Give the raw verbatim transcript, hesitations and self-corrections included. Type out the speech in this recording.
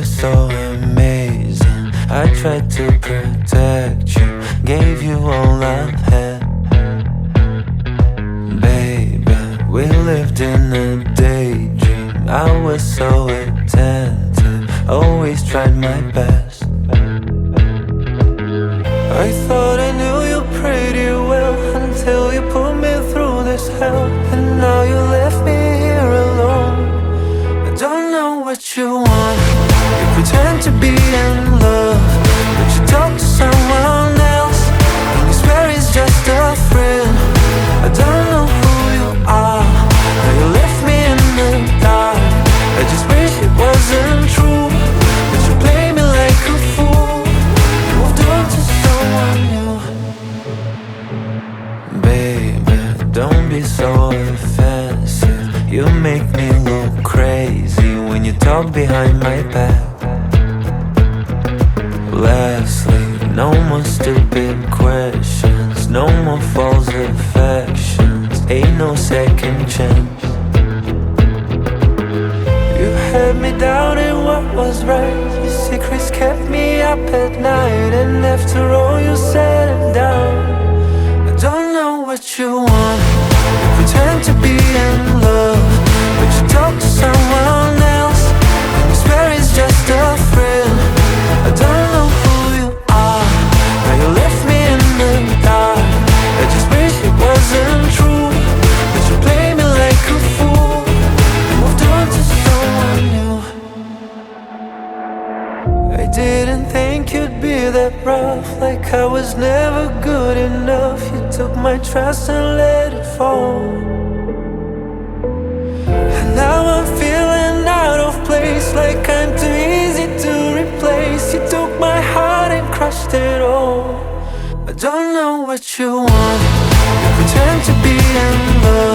were so amazing. I tried to protect you, gave you all I had. Baby, we lived in a daydream. I was so attentive, always tried my best. I thought I knew you pretty well until you put me through this hell. And now you left me here alone. I don't know what you want. You pretend to be in love, but you talk to someone else, and you swear it's just a friend. I don't know who you are. Now you left me in the dark. I just wish it wasn't true, but you play me like a fool. You moved on to someone new. Baby, don't be so offensive. You make me look crazy when you talk behind my back. Lastly, no more stupid questions, no more false affections, ain't no second chance. You had me doubting what was right. Your secrets kept me up at night, and after all you said and done, I don't know what you want. You pretend to be in love, but you talk to someone else, and you swear it's just a friend. I don't know who you are. Now you left me in the dark. I just wish it wasn't true, but you play me like a fool. You moved on to someone new. I didn't think you'd be that rough, like I was never good enough. You took my trust and let it fall, and now I'm feeling out of place, like I'm too easy to replace. You took my heart and crushed it all. I don't know what you want. You pretend to be in love,